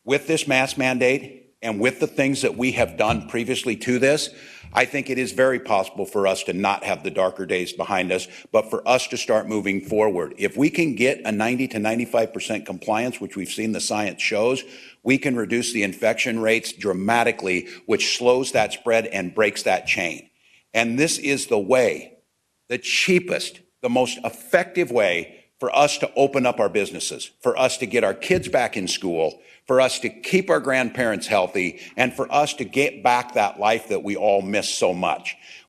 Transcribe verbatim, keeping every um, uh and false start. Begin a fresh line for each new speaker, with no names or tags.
with this mask mandate and with the things that we have done previously to this, I think it is very possible for us to not have the darker days behind us, but for us to start moving forward. If we can get a ninety to ninety-five percent compliance, which we've seen the science shows, we can reduce the infection rates dramatically, which slows that spread and breaks that chain. And this is the way, the cheapest, the most effective way for us to open up our businesses, for us to get our kids back in school, for us to keep our grandparents healthy, and for us to get back that life that we all miss so much.